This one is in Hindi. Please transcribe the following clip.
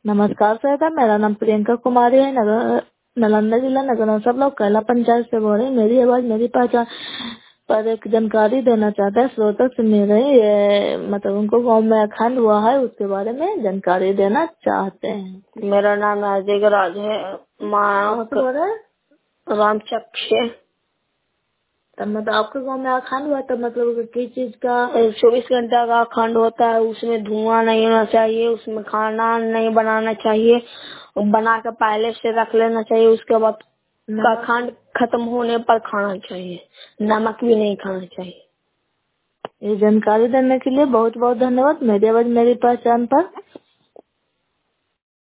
नमस्कार सर, मेरा नाम प्रियंका कुमारी है। नालंदा जिला नगर सब लोग कैला पंचायत से बोल रहे हैं। मेरी आवाज मेरी पहचान पर एक जानकारी देना चाहता है श्रोता से मेरे ये मतलब उनको गांव में अखंड हुआ है उसके बारे में जानकारी देना चाहते हैं। मेरा नाम अजय गराज है। माँ बोल रहे हैं रामचक से। तब मतलब आपके गांव में अखंड हुआ तो मतलब किस चीज का 24 घंटा का अखंड होता है। उसमें धुआं नहीं होना चाहिए, उसमें खाना नहीं बनाना चाहिए, बना के पहले से रख लेना चाहिए। उसके बाद अखंड खत्म होने पर खाना चाहिए, नमक भी नहीं खाना चाहिए। ये जानकारी देने के लिए बहुत बहुत धन्यवाद। मेरी आवाज मेरी पहचान पर